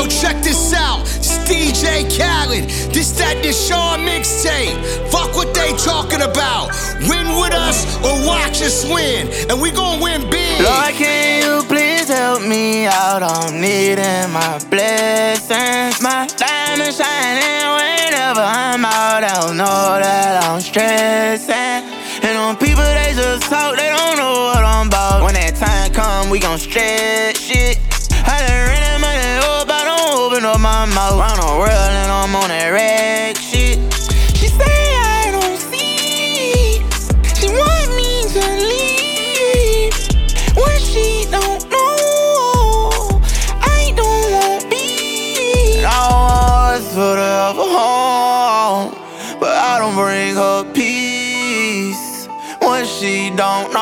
Yo, check this out. It's DJ Khaled. This that Deshaun mixtape. Fuck what they talking about. Win with us or watch us win. And we gon' win big. Lord, can you please help me out? I'm needing my blessings. My diamond shining whenever I'm out. I don't know that I'm stressing. And on people, they just talk, they don't know what I'm about. When that time come, we gon' stretch it. I done ran that money up, I don't open up my mouth. Round the world and I'm on that rag shit. She say I don't see. She want me to leave. When she don't know, I don't want be. I want for the home, but I don't bring her peace. When she don't